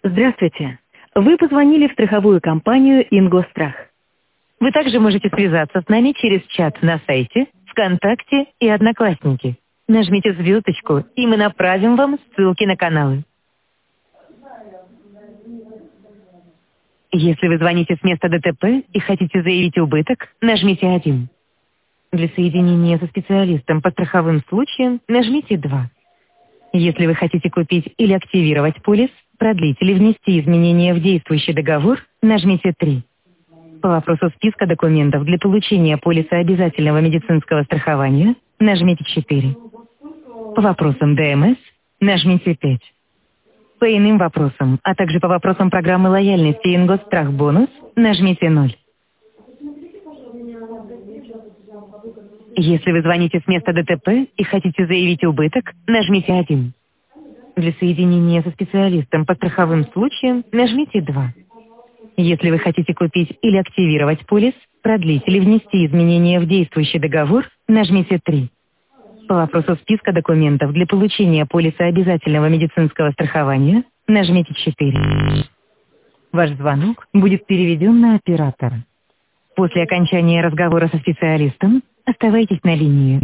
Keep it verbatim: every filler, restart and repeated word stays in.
Здравствуйте. Вы позвонили в страховую компанию «Ингострах». Вы также можете связаться с нами через чат на сайте, ВКонтакте и Одноклассники. Нажмите звездочку, и мы направим вам ссылки на каналы. Если вы звоните с места ДТП и хотите заявить убыток, нажмите один. Для соединения со специалистом по страховым случаям нажмите два. Если вы хотите купить или активировать полис, продлить или внести изменения в действующий договор, нажмите три. По вопросу списка документов для получения полиса обязательного медицинского страхования, нажмите четыре. По вопросам ДМС, нажмите пять. По иным вопросам, а также по вопросам программы лояльности «Ингосстрах бонус», нажмите ноль. Если вы звоните с места ДТП и хотите заявить убыток, нажмите один. Для соединения со специалистом по страховым случаям, нажмите два. Если вы хотите купить или активировать полис, продлить или внести изменения в действующий договор, нажмите три. По вопросу списка документов для получения полиса обязательного медицинского страхования, нажмите четыре. Ваш звонок будет переведен на оператора. После окончания разговора со специалистом оставайтесь на линии.